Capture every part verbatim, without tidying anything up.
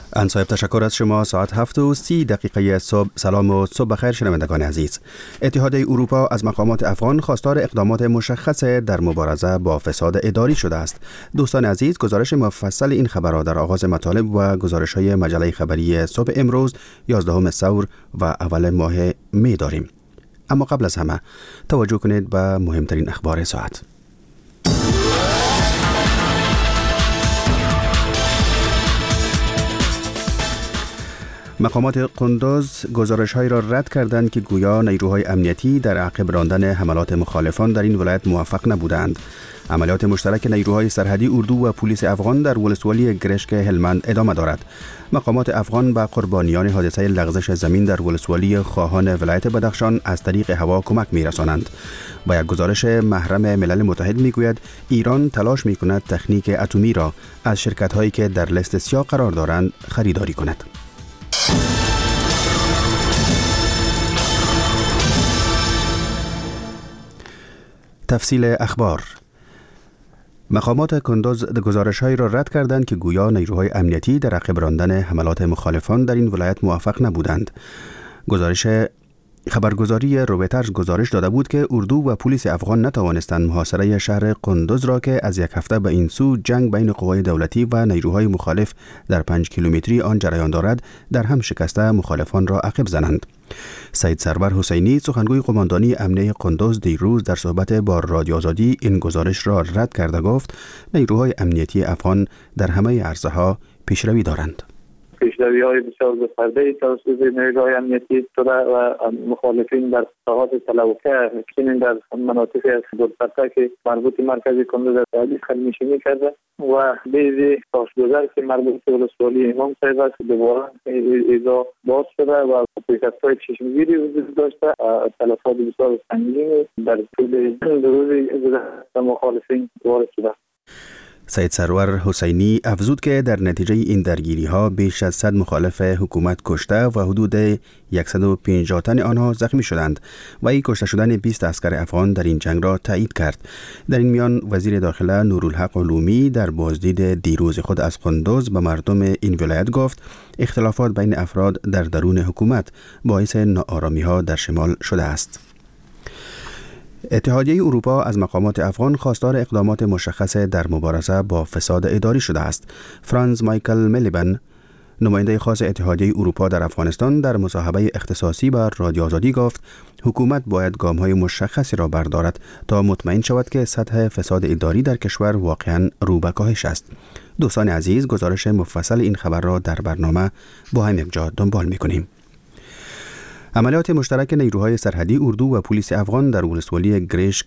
انصایب تشکر از شما. ساعت هفت و سی دقیقه صبح. سلام و صبح بخیر شنوندگان عزیز. اتحادیه اروپا از مقامات افغان خواستار اقدامات مشخص در مبارزه با فساد اداری شده است. دوستان عزیز، گزارش مفصل این خبر را در آغاز مطالب و گزارش های مجله خبری صبح امروز یازدهم ثور و اول ماه می داریم. اما قبل از همه توجه کنید به مهمترین اخبار ساعت. مقامات قندوز گزارش‌هایی را رد کردند که گویا نیروهای امنیتی در عقب راندن حملات مخالفان در این ولایت موفق نبودند. عملیات مشترک نیروهای سرحدی اردو و پلیس افغان در ولسوالی گرشک هلمند ادامه دارد. مقامات افغان به قربانیان حادثه لغزش زمین در ولسوالی خواهان ولایت بدخشان از طریق هوا کمک می‌رسانند. با یک گزارش محرم ملل متحد می‌گوید ایران تلاش می‌کند تکنیک اتمی را از شرکت‌هایی که در لیست سیاه قرار دارند خریداری کند. تفصیل اخبار. مقامات کندوز گزارش‌هایی را رد کردند که گویا نیروهای امنیتی در عقب راندن حملات مخالفان در این ولایت موفق نبودند. گزارش خبرگزاری رویترز گزارش داده بود که اردو و پلیس افغان نتوانستند محاصره شهر قندوز را که از یک هفته به این سو جنگ بین قوای دولتی و نیروهای مخالف در پنج کیلومتری آن جریان دارد در هم شکسته مخالفان را عقب زنند. سید سرور حسینی، سخنگوی قماندانی امنیه قندوز، دیروز در صحبت با رادیو آزادی این گزارش را رد کرده گفت نیروهای امنیتی افغان در همه عرصه‌ها پیشروی دارند. پیشروی های بسیار گسترده توسط نیروهای امنیتی شده و مخالفین در ساحات تلوکه چنین در مناطق از دورترکه که مربوط مرکزی کندوز علی خلمیشینی کرده و بیزی تاشگذر که مربوط ولسوالی امام صاحب است دوباره ایزا باز شده و پیکست های چشمگیری وجود داشته. تلفات بسیار سنگین در طول روز مخالفین وارد شده. سید سرور حسینی افزود که در نتیجه این درگیری ها بیش از صد مخالف حکومت کشته و حدود صد و پنجاه تن آنها زخمی شدند و این کشته شدن بیست عسکر افغان در این جنگ را تایید کرد. در این میان وزیر داخله نورالحق علومی در بازدید دیروز خود از قندوز به مردم این ولایت گفت اختلافات بین افراد در درون حکومت باعث ناآرامی ها در شمال شده است. اتحادیه اروپا از مقامات افغان خواستار اقدامات مشخص در مبارزه با فساد اداری شده است. فرانز مایکل ملیبن، نماینده خاص اتحادیه اروپا در افغانستان، در مصاحبه اختصاصی با رادیو آزادی گفت حکومت باید گام‌های مشخصی را بردارد تا مطمئن شود که سطح فساد اداری در کشور واقعاً رو به کاهش است. دوستان عزیز، گزارش مفصل این خبر را در برنامه با هم یک جا دنبال می‌کنیم. عملیات مشترک نیروهای سرحدی اردو و پلیس افغان در ولسوالی گرشک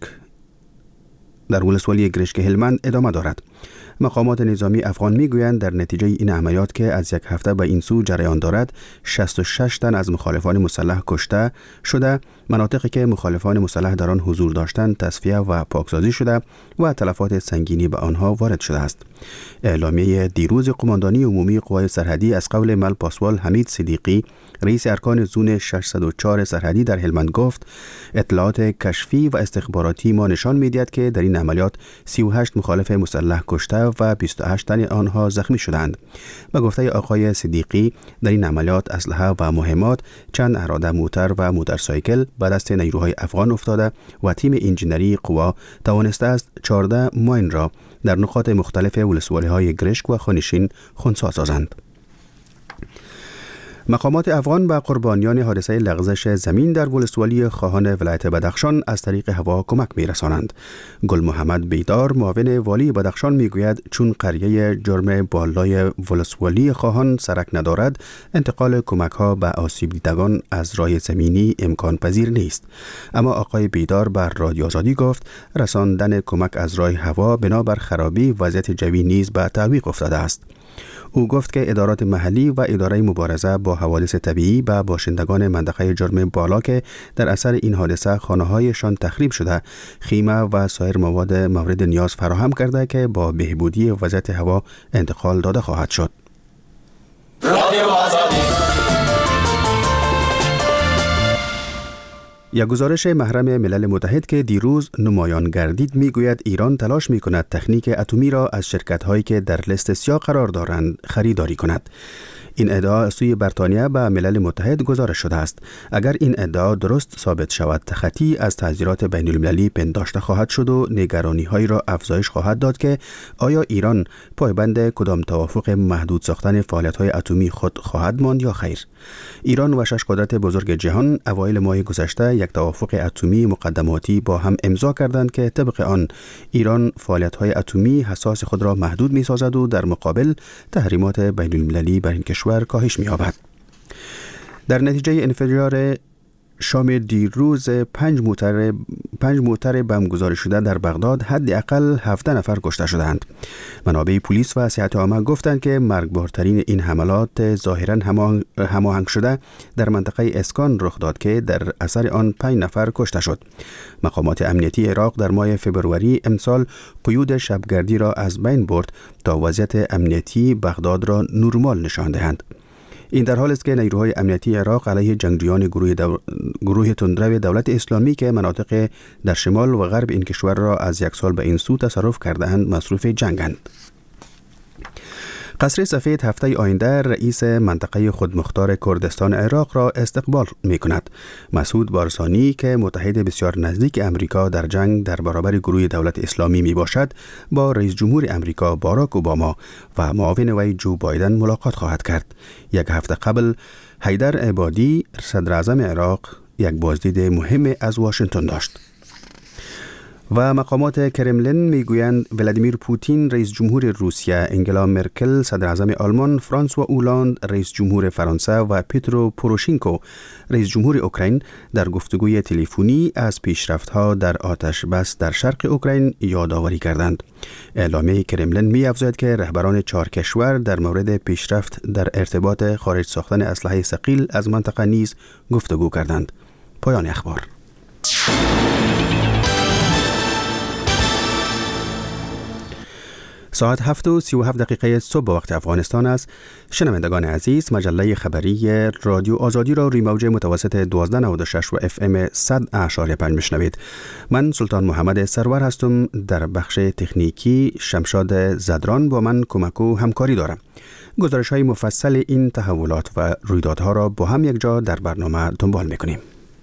در ولسوالی گرشک هلمند ادامه دارد. مقامات نظامی افغان میگویند در نتیجه این عملیات که از یک هفته به این سو جریان دارد شصت و شش تن از مخالفان مسلح کشته شده، مناطقی که مخالفان مسلح در آن حضور داشتند تصفیه و پاکسازی شده و تلفات سنگینی به آنها وارد شده است. اعلامیه دیروز قماندانی عمومی قوای سرحدی از قول مل پاسوال حمید صدیقی، رئیس ارکان زون ششصد و چهار سرحدی در هلمند گفت اطلاعات کشفی و استخباراتی ما نشان می‌دهد که در این عملیات سی و هشت مخالف مسلح کشته و بیست و هشت تن آنها زخمی شدند. به گفته آقای صدیقی در این عملیات اسلحه و مهمات، چند اراده موتر و موتورسایکل به دست نیروهای افغان افتاده و تیم انجینری قوا توانسته است چهارده ماین را در نقاط مختلف ولسوالی‌های گرشک و خانشین خنثی سازند. مقامات افغان به قربانیان حادثه لغزش زمین در ولسوالی خواهان ولایت بدخشان از طریق هوا کمک می‌رسانند. گل محمد بیدار، معاون والی بدخشان میگوید چون قریه جرم بالای ولسوالی خواهان سرک ندارد، انتقال کمک‌ها به آسیب دیدگان از راه زمینی امکان پذیر نیست. اما آقای بیدار بر رادیو آزادی گفت رساندن کمک از راه هوا بنابر خرابی وضعیت جوی نیز به تعویق افتاده است. او گفت که ادارات محلی و اداره مبارزه با حوادث طبیعی به باشندگان منطقه جرم بالا که در اثر این حادثه خانه‌هایشان تخریب شده، خیمه و سایر مواد مورد نیاز فراهم کرده که با بهبودی وضعیت هوا انتقال داده خواهد شد. یک گزارش محرم ملل متحد که دیروز نمایان گردید میگوید ایران تلاش میکند تکنیک اتمی را از شرکت‌هایی که در لیست سیاه قرار دارند خریداری کند. این ادعا از سوی بریتانیا به ملل متحد گزارش شده است. اگر این ادعا درست ثابت شود، تخطی از تعزیرات بین المللی پنداشته خواهد شد و نگرانی هایی را افزایش خواهد داد که آیا ایران پایبند کدام توافق محدود ساختن فعالیت های اتمی خود خواهد ماند یا خیر. ایران و شش قدرت بزرگ جهان اوایل ماه گذشته یک توافق اتمی مقدماتی با هم امضا کردند که طبق آن ایران فعالیت های اتمی حساس خود را محدود می سازد و در مقابل تحریمات بین المللی بر این کشور کاهش می یابد. در نتیجه انفجار شام دیروز پنج موتر پنج موتر بم گذاری شده در بغداد حداقل هفده نفر کشته شدند. منابع پلیس و صحت عامه گفتند که مرگبارترین این حملات ظاهراً هماهنگ شده در منطقه اسکان رخ داد که در اثر آن پنج نفر کشته شد. مقامات امنیتی عراق در ماه فوریه امسال قیود شبگردی را از بین برد تا وضعیت امنیتی بغداد را نرمال نشان دهند. این در حال است که نیروهای امنیتی عراق علیه جنگجویان گروه, دو... گروه تندرو دولت اسلامی که مناطق در شمال و غرب این کشور را از یک سال به این سو تصرف کرده‌اند مصروف جنگند. قصر سفید هفته آینده رئیس منطقه خودمختار کردستان عراق را استقبال می کند. مسعود بارزانی که متحد بسیار نزدیک امریکا در جنگ در برابر گروه دولت اسلامی می باشد، با رئیس جمهور امریکا باراک اوباما و معاون وی جو بایدن ملاقات خواهد کرد. یک هفته قبل حیدر عبادی صدر اعظم عراق یک بازدید مهم از واشنگتن داشت. و مقامات کرملین میگویند ولادیمیر پوتین رئیس جمهور روسیه، انگلا مرکل صدر اعظم آلمان، فرانسوا اولاند رئیس جمهور فرانسه و پیترو پوروشینکو رئیس جمهور اوکراین در گفتگوی تلفنی از پیشرفت‌ها در آتش بس در شرق اوکراین یادآوری کردند. اعلامیه کرملین می‌افزاید که رهبران چهار کشور در مورد پیشرفت در ارتباط خارج ساختن اسلحه ثقیل از منطقه نیز گفتگو کردند. پایان اخبار. ساعت هفت و سی و هفت دقیقه صبح وقت افغانستان است. شنوندگان عزیز، مجله خبری رادیو آزادی را روی موج متوسط دوازده نود و شش و اف ام صد اشاریه پنج میشنوید. من سلطان محمد سرور هستم. در بخش تکنیکی شمشاد زدران با من کمک و همکاری دارم. گزارش های مفصل این تحولات و رویدادها را با هم یک جا در برنامه دنبال میکنیم.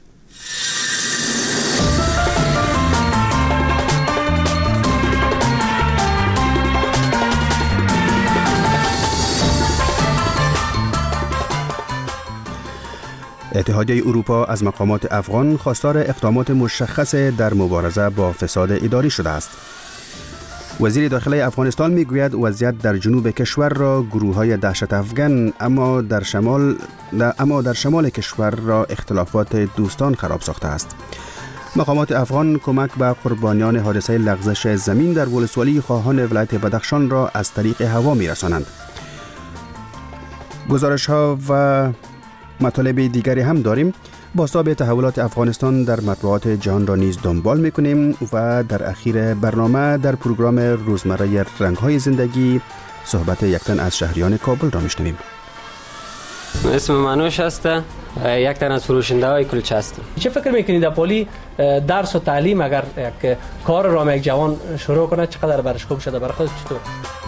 اتحادیه اروپا از مقامات افغان خواستار اقدامات مشخص در مبارزه با فساد اداری شده است. وزیر داخلی افغانستان میگوید وضعیت در جنوب کشور را گروه‌های دهشت افغان اما در شمال اما در شمال کشور را اختلافات دوستان خراب ساخته است. مقامات افغان کمک به قربانیان حادثه لغزش زمین در ولسوالی خواهان ولایت بدخشان را از طریق هوا میرسانند. گزارش‌ها و مطالب دیگری هم داریم. بازتاب تحولات افغانستان در مطبوعات جهان را نیز دنبال میکنیم و در اخیر برنامه در پروگرام روزمره رنگ‌های زندگی صحبت یک تن از شهریان کابل را میشنویم. اسم منوش هست، یک تن از فروشنده های کلچه هستم. چه فکر میکنید در پولی درس و تعلیم اگر یک کار را یک جوان شروع کنه چقدر برش خوب شده؟ برای خودت چطور؟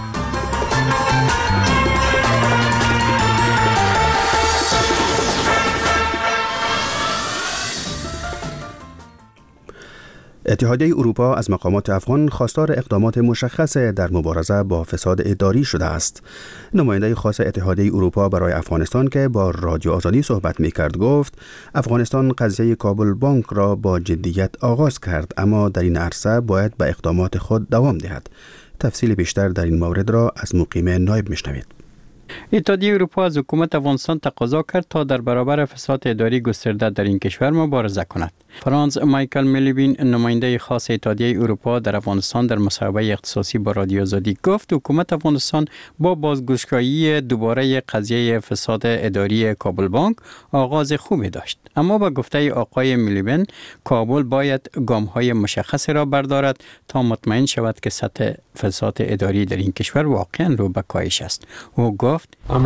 اتحادیه اروپا از مقامات افغان خواستار اقدامات مشخص در مبارزه با فساد اداری شده است. نماینده خاص اتحادیه اروپا برای افغانستان که با رادیو آزادی صحبت می‌کرد گفت افغانستان قضیه کابل بانک را با جدیت آغاز کرد، اما در این عرصه باید به اقدامات خود دوام دهد. تفصیل بیشتر در این مورد را از مقیم نایب میشنوید. اتحادیه اروپا از حکومت افغانستان تقاضا کرد تا در برابر فساد اداری گسترده در این کشور مبارزه کند. فرانس مایکل ملیبین نماینده خاص اتحادیه اروپا در افغانستان در مصاحبه اختصاصی با رادیو آزادی گفت حکومت افغانستان با بازگشایی دوباره قضیه فساد اداری کابل بانک آغاز خوبی داشت، اما با گفته آقای ملیبین کابل باید گام‌های مشخصی را بردارد تا مطمئن شود که سطح فساد اداری در این کشور واقعا رو به کاهش است. او گفت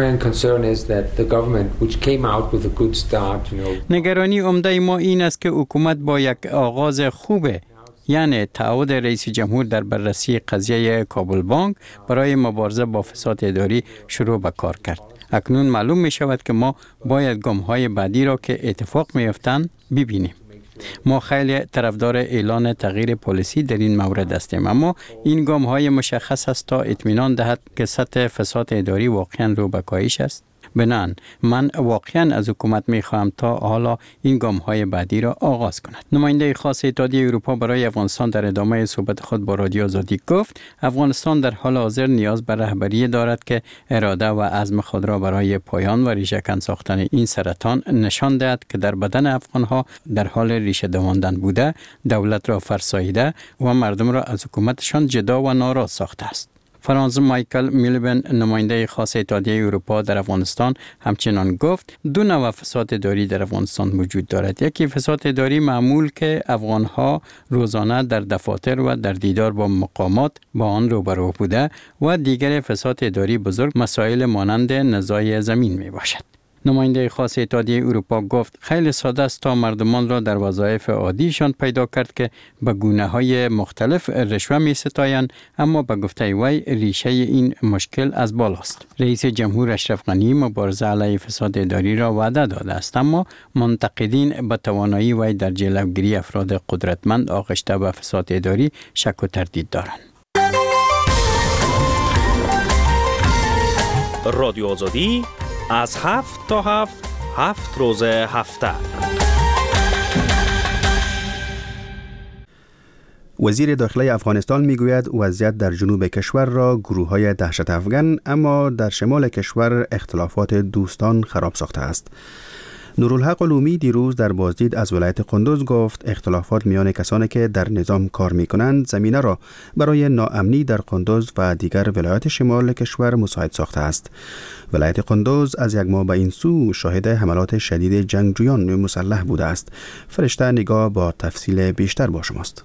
نگرانی عمده ما این است که حکومت با یک آغاز خوبه، یعنی تعهد رئیس جمهور در بررسی قضیه کابل بانک برای مبارزه با فساد اداری شروع به کار کرد. اکنون معلوم می شود که ما باید گام های بعدی را که اتفاق می افتند ببینیم. ما خیلی طرفدار اعلان تغییر پالیسی در این مورد هستیم، اما این گام های مشخص است تا اطمینان دهد که سطح فساد اداری واقعا رو به کاهش است. بنان من واقعا از حکومت می خواهم تا حالا این گام های بعدی را آغاز کند. نماینده خاص اتحادیه اروپا برای افغانستان در ادامه صحبت خود با رادیو آزادی گفت افغانستان در حال حاضر نیاز به رهبری دارد که اراده و عزم خود را برای پایان و ریشه‌کن ساختن این سرطان نشان دهد که در بدن افغانها در حال ریشه دواندن بوده، دولت را فرساییده و مردم را از حکومتشان جدا و ناراض ساخته است. فرانز مایکل میلیبن نماینده خاص اتحادیه اروپا در افغانستان همچنان گفت دو نوع فساد اداری در افغانستان وجود دارد. یکی فساد اداری معمول که افغانها روزانه در دفاتر و در دیدار با مقامات با آن روبرو بوده و دیگر فساد اداری بزرگ مسائل مانند نزاع زمین می باشد. نماینده خاص اتحادیه اروپا گفت خیلی ساده است تا مردمان را در وظایف عادیشان پیدا کرد که به گونه‌های مختلف رشوه می‌ستایند، اما به گفته وی ریشه این مشکل از بالاست. رئیس جمهور اشرف غنی مبارزه علیه فساد اداری را وعده داده است، اما منتقدین به توانایی وی در جلوگیری افراد قدرتمند آغشته به فساد اداری شک و تردید دارند. رادیو آزادی از هفت تا هفت هفت روز هفته. وزیر داخلی افغانستان میگوید وضعیت در جنوب کشور را گروه‌های دهشت افغان اما در شمال کشور اختلافات دوستان خراب ساخته است. نورالحق علومی دیروز در بازدید از ولایت قندوز گفت اختلافات میان کسانی که در نظام کار میکنند زمینه را برای ناامنی در قندوز و دیگر ولایات شمال کشور مساعد ساخته است. ولایت قندوز از یک ماه به این سو شاهد حملات شدید جنگجویان مسلح بوده است. فرشته نگاه با تفصیل بیشتر با شماست.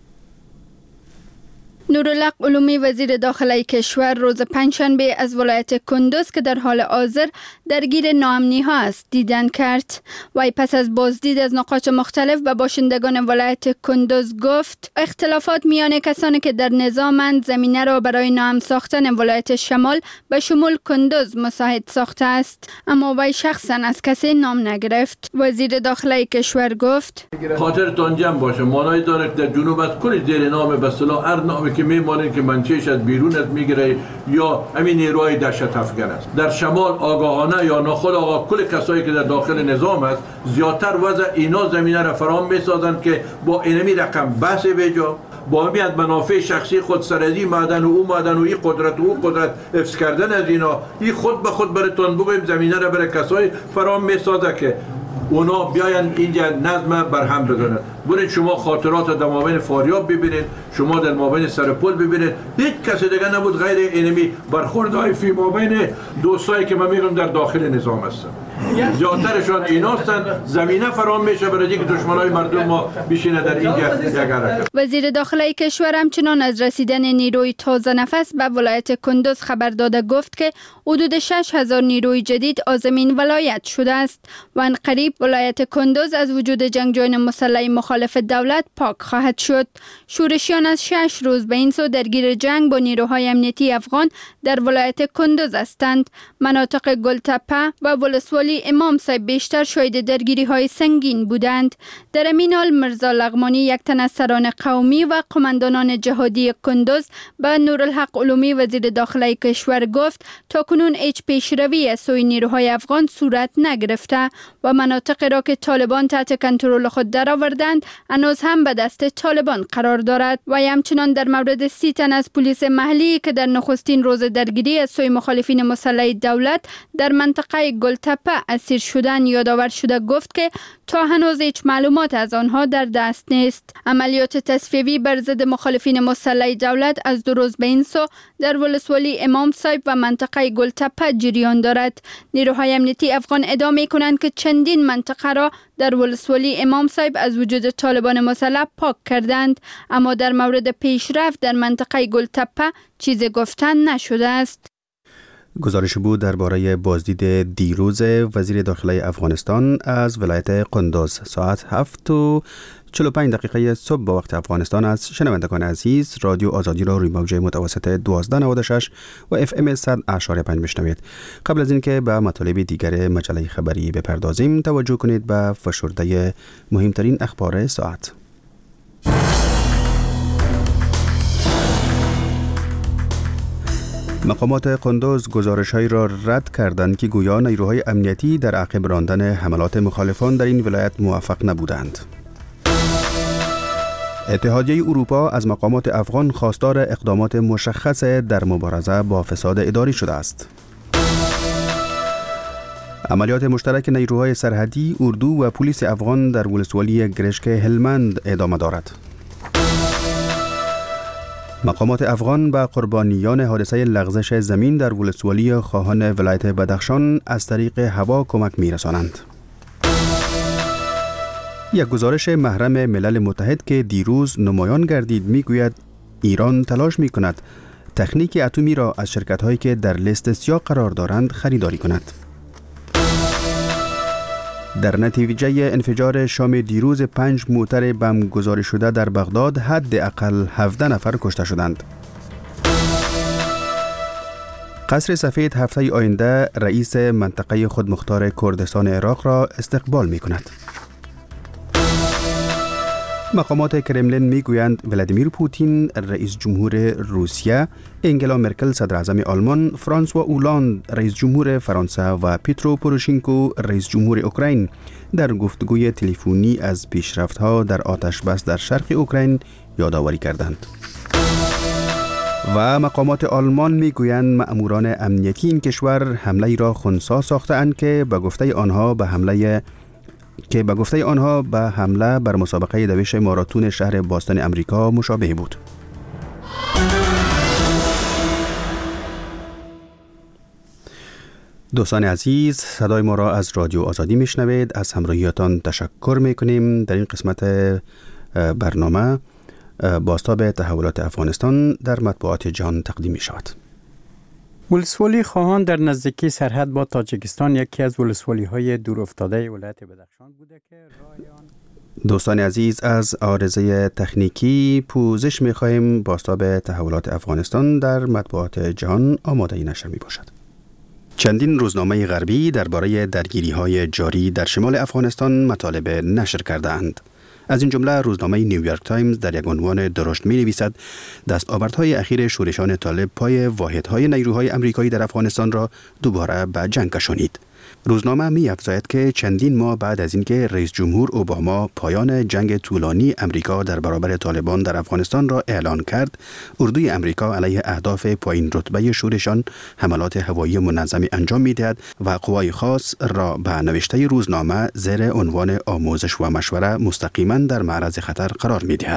نورالحق علومی وزیر داخلی کشور روز پنجشنبه از ولایت کندوز که در حال حاضر درگیر ناامنی ها است دیدن کرد. وی پس از بازدید از نقاط مختلف به باشندگان ولایت کندوز گفت اختلافات میان کسانی که در نظامند زمینه را برای ناامن ساختن ولایت شمال به شمول کندوز مساعد ساخته است، اما وی شخصا از کسی نام نگرفت. وزیر داخلی کشور گفت خاطرتان جمع باشه مانایی داره در جنوب از کل زیر نام به اصطلاح هر نامی که میمانید که منچهش از بیرونت میگیره یا همین نیروهای دهشت افغان است. در شمال آگاهانه یا ناخود آگاه کل کسایی که در داخل نظام است زیادتر وضع اینا زمینه را فراهم میسازند که با اینمی رقم بحث بجا با همیت منافع شخصی خود سرزی معدن و او معدن و این قدرت و او قدرت حفظ کردن از اینا این خود به خود براتون بگویم زمینه را برای کسایی فراهم میسازه که اونا بیاین اینجا نظم برهم بدونن. برید شما خاطرات در مابین فاریاب ببینید، شما در مابین سرپل ببینید، هیچ کسی دیگه نبود غیر اینمی برخوردهای فی مابین دوستایی که من میگم در داخل نظام هستن. زیادترشان ایناستن. زمینه فراهم میشه برای اینکه دشمنای مردم ما بشینه در اینجا یک حرکت. وزیر داخلی کشور همچنان از رسیدن نیروی تازه نفس به ولایت کندوز خبر داده گفت که حدود شش هزار نیروی جدید عازمین ولایت شده است و ان قریب ولایت کندوز از وجود جنگجویان مسلح مخالف دولت پاک خواهد شد. شورشیان از شش روز به این سو درگیر جنگ با نیروهای امنیتی افغان در ولایت کندوز هستند. مناطق گلتپه و ولسوالی امام صاحب بیشتر شاهد درگیری های سنگین بودند. در این حال مرزا لغمانی یک تن از سران قومی و قماندانان جهادی کندوز به نورالحق علومی وزیر داخلی کشور گفت تا کنون هیچ پیشروی از سوی نیروهای افغان صورت نگرفته و مناطق را که طالبان تحت کنترل خود درآوردند هنوز هم به دست طالبان قرار دارد. و همچنان در مورد سی تن از پلیس محلی که در نخستین روز درگیری از سوی مخالفین مسلح دولت در منطقه گلتپه اسیر شدن یادآور شده گفت که تا هنوز هیچ معلومات از آنها در دست نیست. عملیات تصفیوی بر ضد مخالفین مسلح دولت از دو روز به این سو در ولسوالی امام صاحب و منطقه گلتپه جریان دارد. نیروهای امنیتی افغان ادعا می‌کنند که چندین منطقه را در ولسوالی امام صاحب از وجود طالبان مسلح پاک کردند، اما در مورد پیشرفت در منطقه گلتپه چیزی گفتن نشده است. گزارش بود درباره بازدید دیروز وزیر داخلی افغانستان از ولایت قندوز. ساعت هفت و چهل و پنج دقیقه صبح با وقت افغانستان است. شنوندگان عزیز، رادیو آزادی را روی موج متوسط دوازده نود و شش و اف ام صد اشاری پنج میشنوید. قبل از اینکه به مطالب دیگر مجله خبری بپردازیم، توجه کنید به فشرده مهمترین اخبار ساعت. مقامات قندوز گزارش‌هایی را رد کردند که گویا نیروهای امنیتی در عقب راندن حملات مخالفان در این ولایت موفق نبودند. اتحادیه اروپا از مقامات افغان خواستار اقدامات مشخص در مبارزه با فساد اداری شده است. عملیات مشترک نیروهای سرحدی، اردو و پلیس افغان در ولسوالی گرشک هلمند ادامه دارد. مقامات افغان به قربانیان حادثه لغزش زمین در ولسوالی خواهان ولایت بدخشان از طریق هوا کمک می‌رسانند. یک گزارش محرم ملل متحد که دیروز نمایان گردید میگوید ایران تلاش می‌کند تکنیک اتمی را از شرکت‌هایی که در لیست سیاه قرار دارند خریداری کند. در نتیجه انفجار شام دیروز پنج موتر بم گذاری شده در بغداد حداقل هفده نفر کشته شدند. قصر سفید هفته آینده رئیس منطقه خودمختار کردستان عراق را استقبال می کند. مقامات کرملین می گویند ولادیمیر پوتین رئیس جمهور روسیه، انگلا مرکل صدر اعظم آلمان، فرانسوا اولاند رئیس جمهور فرانسه و پیترو پوروشینکو رئیس جمهور اوکراین در گفتگوی تلفنی از پیشرفت‌ها در آتش بس در شرق اوکراین یادآوری کردند. و مقامات آلمان می گویند مأموران امنیتی این کشور حمله را خنثی ساخته‌اند که به گفته آنها به حمله که به گفته آنها به حمله بر مسابقه دویش ماراتون شهر باستون امریکا مشابه بود. دوستان عزیز، صدای ما را از رادیو آزادی میشنوید. از همراهیتان تشکر میکنیم. در این قسمت برنامه بازتاب تحولات افغانستان در مطبوعات جهان تقدیم می شود. ولسوالی خواهان در نزدیکی سرحد با تاجیکستان یکی از ولسوالی های دور افتاده ولایت بدخشان بوده که رایان... دوستان عزیز، از عارضه تکنیکی پوزش می خواهیم. بازتاب تحولات افغانستان در مطبوعات جهان آماده نشر می باشد. چندین روزنامه غربی درباره درگیری‌های جاری در شمال افغانستان مطالب نشر کرده‌اند. از این جمله روزنامه نیویورک تایمز در یک عنوان درشت می‌نویسد دستاوردهای اخیر شورشان طالب پای واحدهای نیروهای امریکایی در افغانستان را دوباره به جنگ کشانید. روزنامه می‌افزاید که چندین ماه بعد از اینکه رئیس جمهور اوباما پایان جنگ طولانی امریکا در برابر طالبان در افغانستان را اعلان کرد، اردوی امریکا علیه اهداف پایین رتبه شورشان حملات هوایی منظمی انجام می‌دهد و قوای خاص را به نوشته روزنامه زیر عنوان آموزش و مشوره مستقیما در معرض خطر قرار می‌دهد.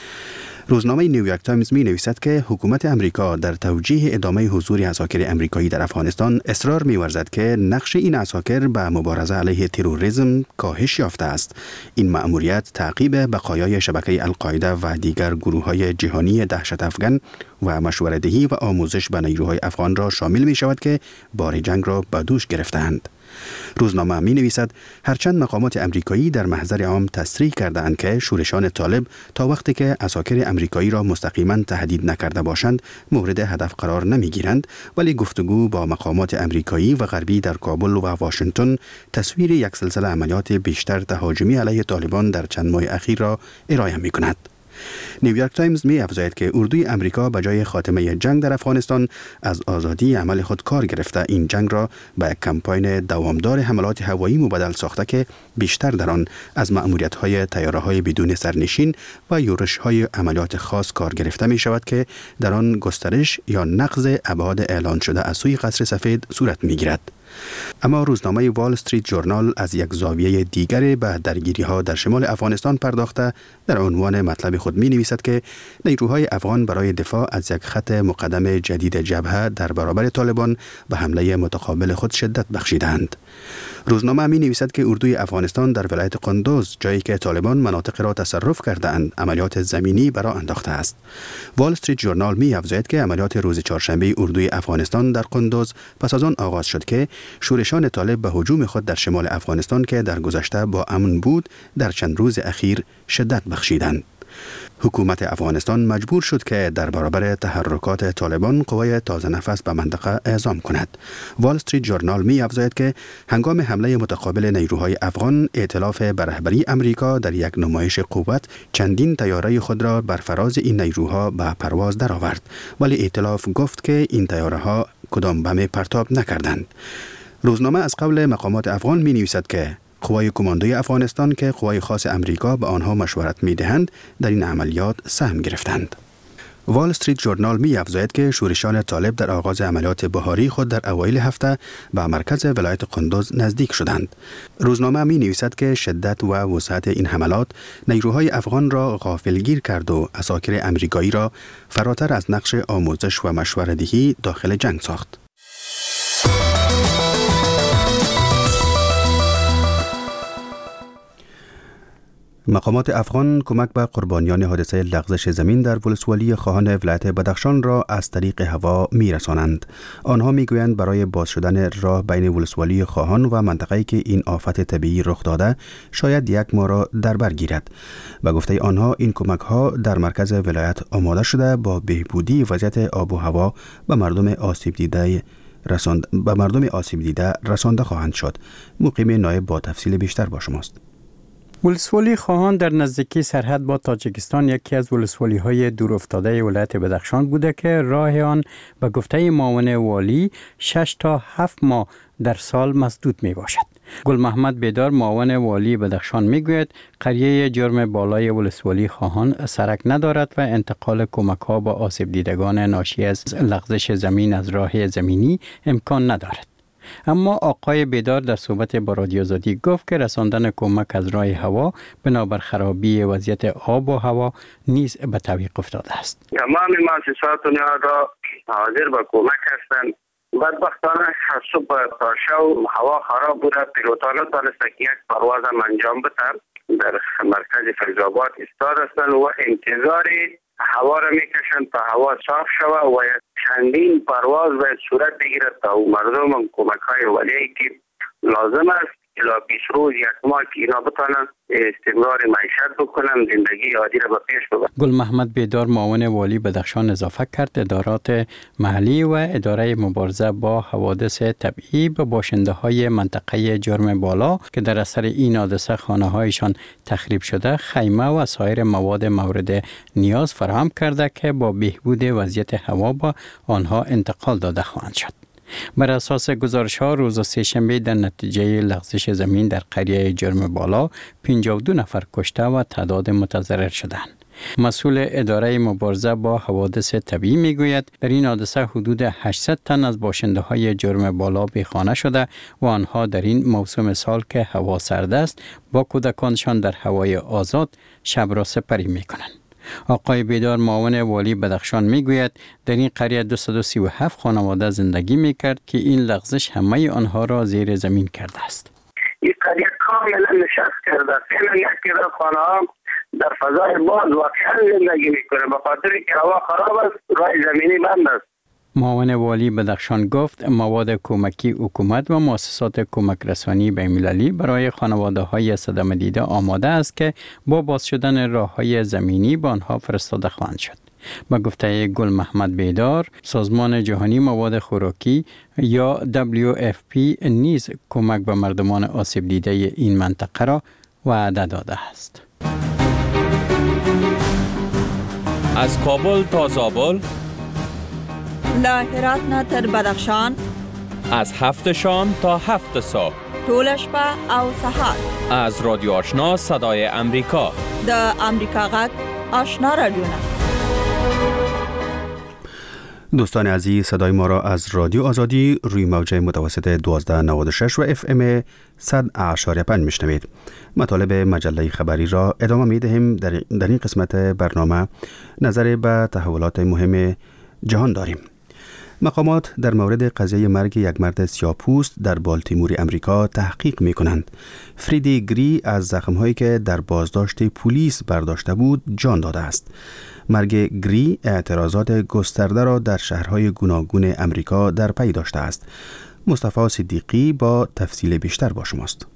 روزنامه نیویورک تایمز می نویسد که حکومت امریکا در توجیه ادامه حضور عساکر امریکایی در افغانستان اصرار می ورزد که نقش این عساکر به مبارزه علیه تروریسم کاهش یافته است. این مأموریت تعقیب بقایای شبکه القاعده و دیگر گروه‌های جهانی دهشت افغان و مشوره‌دهی و آموزش به نیروهای افغان را شامل می شود که بار جنگ را به دوش گرفتند. روزنامه می نویسد هرچند مقامات امریکایی در محضر عام تصریح کردند که شورشان طالب تا وقتی که عساکر امریکایی را مستقیما تهدید نکرده باشند مورد هدف قرار نمی گیرند، ولی گفتگو با مقامات امریکایی و غربی در کابل و واشنگتن تصویر یک سلسله عملیات بیشتر تهاجمی علیه طالبان در چند ماه اخیر را ارائه می کند. نیویورک تایمز می افزاید که اردوی امریکا به جای خاتمه جنگ در افغانستان از آزادی عمل خود کار گرفته این جنگ را به یک کمپاین دوامدار حملات هوایی مبدل ساخته که بیشتر در آن از مأموریت‌های طیاره‌های بدون سرنشین و یورش‌های عملیات خاص کار گرفته می شود که در آن گسترش یا نقض ابعاد اعلان شده از سوی قصر سفید صورت می گیرد. اما روزنامه وال استریت جورنال از یک زاویه دیگر به درگیری‌ها در شمال افغانستان پرداخته در عنوان مطلب خود می نویسد که نیروهای افغان برای دفاع از یک خط مقدم جدید جبهه در برابر طالبان به حمله متقابل خود شدت بخشیدند. روزنامه می نویسد که اردوی افغانستان در ولایت قندوز، جایی که طالبان مناطق را تصرف کرده‌اند، عملیات زمینی برا انداخته است. وال استریت ژورنال می افزاید که عملیات روز چهارشنبه اردوی افغانستان در قندوز پس از آن آغاز شد که شورشان طالب به هجوم خود در شمال افغانستان که در گذشته با امن بود، در چند روز اخیر شدت بخشیدند. حکومت افغانستان مجبور شد که در برابر تحرکات طالبان قوای تازه نفس به منطقه اعزام کند. وال استریت ژورنال می افزاید که هنگام حمله متقابل نیروهای افغان، ائتلاف به رهبری امریکا در یک نمایش قوت چندین طیاره خود را بر فراز این نیروها به پرواز درآورد، ولی ائتلاف گفت که این طیاره ها کدام بم پرتاب نکردند. روزنامه از قول مقامات افغان می نویسد که قوای کماندوی افغانستان که قوای خاص امریکا به آنها مشورت می دهند در این عملیات سهم گرفتند. وال استریت ژورنال می افزاید که شورشان طالب در آغاز عملیات بهاری خود در اوایل هفته به مرکز ولایت قندوز نزدیک شدند. روزنامه می نویسد که شدت و وسعت این حملات نیروهای افغان را غافلگیر کرد و عساکر امریکایی را فراتر از نقش آموزش و مشوره‌دهی داخل جنگ ساخت. مقامات افغان کمک به قربانیان حادثه لغزش زمین در ولسوالی خواهان ولایت بدخشان را از طریق هوا می رسانند. آنها می گویند برای باز شدن راه بین ولسوالی خواهان و منطقه‌ای که این آفت طبیعی رخ داده شاید یک ماه را در بر گیرد. به گفته آنها این کمک ها در مرکز ولایت آماده شده با بهبودی وضعیت آب و هوا به مردم آسیب دیده رساند به مردم آسیب دیده رسانده خواهند شد. مقیم نایب با تفصیل بیشتر با شماست. ولسوالی خواهان در نزدیکی سرحد با تاجیکستان یکی از ولسوالی های دور افتاده ولایت بدخشان بوده که راه آن به گفته معاون والی شش تا هفت ماه در سال مسدود می باشد. گل محمد بیدار معاون والی بدخشان می گوید قریه جرم بالای ولسوالی خواهان سرک ندارد و انتقال کمک ها با آسیب دیدگان ناشی از لغزش زمین از راه زمینی امکان ندارد. اما آقای بیدار در صحبت با رادیو آزادی گفت که رساندن کمک از راه هوا بنابر خرابی وضعیت آب و هوا نیز به تعویق افتاده است. تمام مؤسسات را حاضر به کمک هستند. بدبختانه صبح تا شب هوا خراب بوده، پیلوتان تانستن که یک پرواز هم انجام بدن. در مرکز فیض‌آباد ایستاد هستند و انتظار هوا را میکشند تا هوا صاف شود و چندین پرواز باید صورت بگیرد تا مردم هم کمک های ولیعی که لازم است الا بیست روز یک ماه که اینا بتانن استمرار معیشت بکنن، زندگی عادی را به پیش ببرن. گل محمد بیدار معاون والی بدخشان اضافه کرد ادارات محلی و اداره مبارزه با حوادث طبیعی به باشنده های منطقه جرم بالا که در اثر این حادثه خانه هایشان تخریب شده خیمه و سایر مواد مورد نیاز فراهم کرده که با بهبود وضعیت هوا با آنها انتقال داده خواهند شد. بر اساس گزارش ها روز سه‌شنبه در نتیجه لغزش زمین در قریه جرم بالا پنجاه و دو نفر کشته و تعداد متضرر شدند. مسئول اداره مبارزه با حوادث طبیعی میگوید در این حادثه حدود هشتصد تن از باشنده های جرم بالا بیخانه شده و آنها در این موسم سال که هوا سرد است با کودکانشان در هوای آزاد شب را سپری میکنند. آقای بیدار معاون والی بدخشان میگوید در این قریه دویست و سی و هفت خانواده زندگی میکرد که این لغزش همه آنها را زیر زمین کرده است. این قریه کاملا نشست کرده. فعلا یک تعداد خانه ها در فضای باز واقعا زندگی میکنه به خاطر که هوا خراب است، راه زمینی بند است. معاون والی بدخشان گفت مواد کمکی حکومت و مؤسسات کمک رسانی بین‌المللی برای خانواده های صدمه دیده آماده است که با باز شدن راه های زمینی به آنها فرستاده خواهند شد. با گفته گل محمد بیدار، سازمان جهانی مواد خوراکی یا دبلیو اف پی نیز کمک به مردمان آسیب دیده این منطقه را وعده داده است. از کابل تا زابل، له هرات نه تر بدخشان، از هفت شام تا هفت صبح، ټول شپه او سهار، از رادیو آشنا صدای امریکا، د امریکا غږ آشنا رادیو. دوستان عزیز، صدای ما را از رادیو آزادی روی موج متوسط دوازده نود و شش و اف ام صد اعشاری پنج میشنوید. مطالب مجله خبری را ادامه می دهیم. در, در این قسمت برنامه نظر به تحولات مهم جهان داریم. مقامات در مورد قضیه مرگ یک مرد سیاه‌پوست در بالتیمور امریکا تحقیق می کنند. فریدی گری از زخم‌هایی که در بازداشت پلیس برداشته بود جان داده است. مرگ گری اعتراضات گسترده را در شهرهای گوناگون امریکا در پی داشته است. مصطفی صدیقی با تفصیل بیشتر با شماست.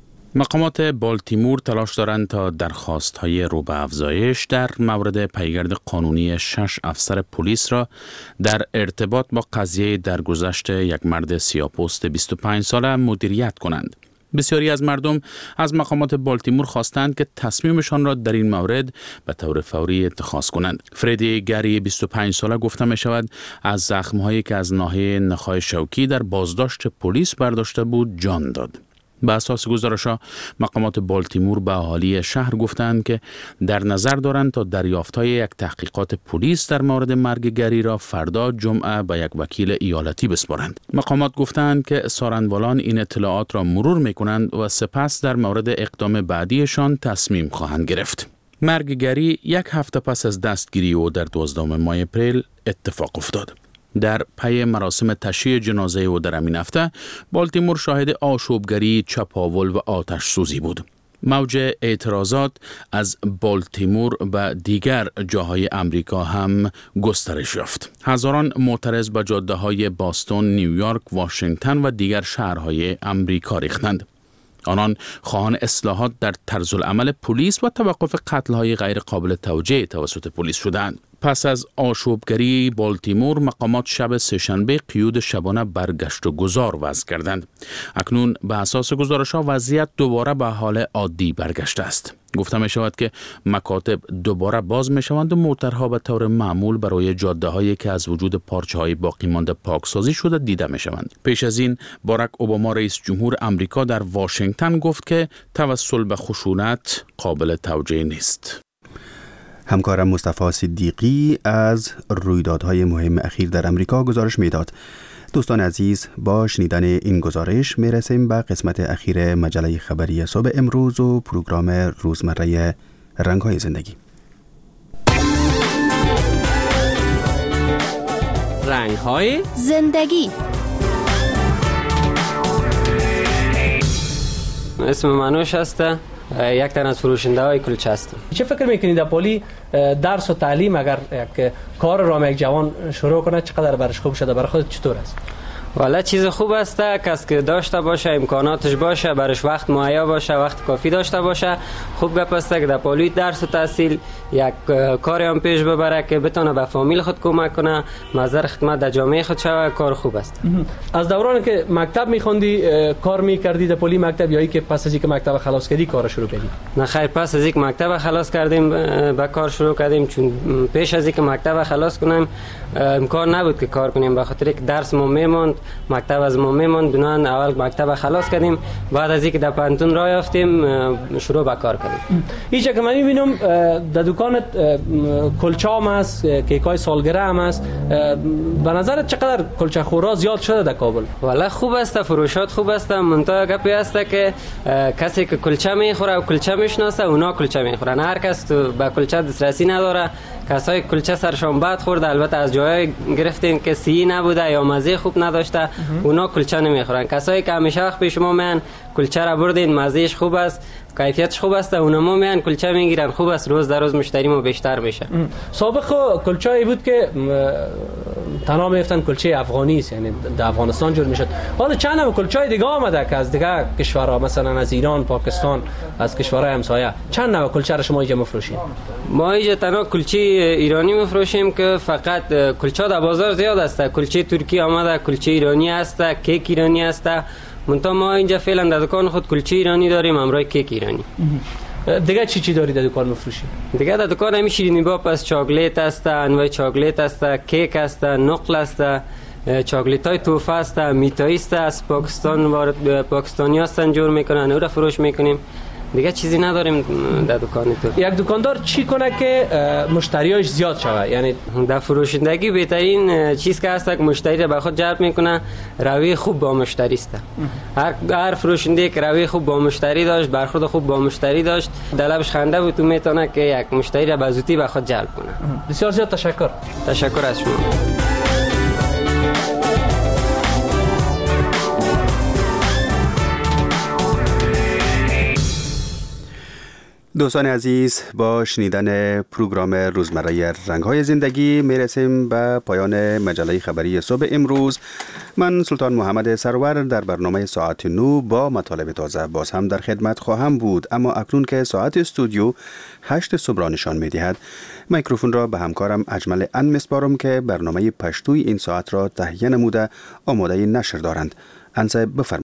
مقامات بالتیمور تلاش دارند تا درخواست‌های رو به افزایش در مورد پیگرد قانونی شش افسر پلیس را در ارتباط با قضیه درگذشت یک مرد سیاه‌پوست بیست و پنج ساله مدیریت کنند. بسیاری از مردم از مقامات بالتیمور خواستند که تصمیمشان را در این مورد به طور فوری اتخاذ کنند. فریدی گری بیست و پنج ساله گفته می شود از زخم‌هایی که از ناحیه نخاع شوکی در بازداشت پلیس برداشته بود جان داد. به اساس گزارش‌ها مقامات بالتیمور به اهالی شهر گفتند که در نظر دارند تا دریافت‌های یک تحقیقات پلیس در مورد مرگ گری را فردا جمعه به یک وکیل ایالتی بسپارند. مقامات گفتند که سارنوالان این اطلاعات را مرور می‌کنند و سپس در مورد اقدام بعدیشان تصمیم خواهند گرفت. مرگ گری یک هفته پس از دستگیری او در دوازدهم ماه اپریل اتفاق افتاد. در پی مراسم تشییع جنازه او در همین هفته بالتیمور شاهد آشوبگری، چپاول و آتش سوزی بود. موج اعتراضات از بالتیمور و دیگر جاهای امریکا هم گسترش یافت. هزاران معترض به جاده‌های باستون، نیویورک، واشنگتن و دیگر شهرهای امریکا ریختند. آنان خواهان اصلاحات در طرز العمل پلیس و توقف قتل‌های غیر قابل توجیه توسط پلیس شدند. پس از آشوبگری بالتیمور مقامات شب سه‌شنبه قیود شبانه برگشت و گذار وضع کردند. اکنون به اساس گزارش‌ها وضعیت دوباره به حال عادی برگشته است. گفته می شود که مکاتب دوباره باز می شوند و موترها به طور معمول برای جاده‌هایی که از وجود پارچه‌های باقی مانده پاکسازی شده دیده می شوند. پیش از این باراک اوباما رئیس جمهور امریکا در واشنگتن گفت که توسل به خشونت قابل توجیه نیست. همکارم مصطفی صدیقی از رویدادهای مهم اخیر در امریکا گزارش میداد. دوستان عزیز، با شنیدن این گزارش می رسیم به قسمت اخیر مجله خبری صبح امروز و پروگرام روزمره رنگ‌های زندگی. رنگ‌های زندگی. اسم منوش هسته، یک تن از فروشنده های کلچه هستم. چه فکر میکنید در پلی درس و تعلیم اگر یک کار را یک جوان شروع کنه چقدر برش خوب شده؟ برای خود چطور است؟ والا چیز خوب است کسی که داشته باشه، امکاناتش باشه، برش وقت مهیا باشه، وقت کافی داشته باشه، خوب گپ است که در پلی درس و تحصیل یک کاری هم پیش ببره که بتونه به فامیل خود کمک کنه، مظهر خدمت در جامعه خود شوه. کار خوب است. از دوران که مکتب میخوندی کار میکردی در پلی مکتب، یا ای که پس از اینکه مکتب خلاص کردی کار شروع کردی؟ نه خیر، پس از اینکه مکتب خلاص کردیم به کار شروع کردیم، چون پیش از اینکه مکتب خلاص کنیم امکان نبود که کار کنیم، به خاطر اینکه درس ما میموند، مکتب از ما میموند. بنان اول مکتب خلاص کردیم، بعد از اینکه در پانتون راه یافتیم شروع به کار کردیم. اینجا که من میبینم در دکانت کلچه هم هست، کیکای سالگرد هم هست. به نظرت چقدر کلچه خورا زیاد شده در کابل؟ والا خوب است، فروشات خوب است. منتها گپی است که کسی که کلچه میخوره و کلچه میشناسه اونا کلچه میخورن. هر کس تو به کلچه دسترسی نداره. کسای کلچه سرشان بد خورده، البته از جای گرفتین که سی نبوده یا مزه خوب نداشته، اونا کلچه نمیخورن. کسایی که همیشه وقت پیش ما میان کلچه را بردین، مزهش خوب است، کیفیتش خوب است، اونها میان کلچه میگیرن، خوب است، روز در روز مشتری ما بیشتر میشه. سابق کلچه ای بود که تنها میفتن کلچه افغانی است، یعنی در افغانستان جور میشد. حالا چند نوع کلچه دیگه آمده که از دیگه کشورها، مثلا از ایران، پاکستان، از کشورهای همسایه. چند نوع کلچه را شما اینجا میفروشید؟ ما اینجا تنها کلچه ایرانی میفروشیم که فقط کلچه در بازار زیاد است. کلچه ترکی آمده، کلچه ایرانی است، کیک ایرانی است. منتها ما اینجا فعلا در دکان خود کلچه ایرانی داریم همراه کیک ایرانی. دیگه چی چی داری در دکان میفروشی؟ دیگه در دکان همین شیرینی باب است، چاکلیت است، انواع چاکلیت است، کیک است، نقل است، چاکلیت های توفه است، میتایی است، از پاکستان وارد پاکستانی هستن جور میکنن، او را فروش میکنیم. دیگه چیزی نداریم در دکان تو. یک دکاندار چی کنه که مشتریاش زیاد شوه؟ یعنی در فروشندگی بهترین چیز که هست که مشتری را به خود جلب میکنه روی خوب با مشتری است. هر هر فروشنده که روی خوب با مشتری داشت، برخورد خوب با مشتری داشت، دلش خنده بود، تو میتونه که یک مشتری را به زودی به خود جلب کنه. بسیار زیاد تشکر. تشکر از شما. دوستان عزیز، با شنیدن پروگرام روزمره رنگ‌های زندگی میرسیم به پایان مجله خبری صبح امروز. من سلطان محمد سرور در برنامه ساعت نو با مطالب تازه باز هم در خدمت خواهم بود، اما اکنون که ساعت استودیو هشت صبح را نشان می‌دهد، میکروفون را به همکارم اجمل ان میسپارم که برنامه پشتوی این ساعت را تهیه نموده آماده نشر دارند. انسه بفرمایید.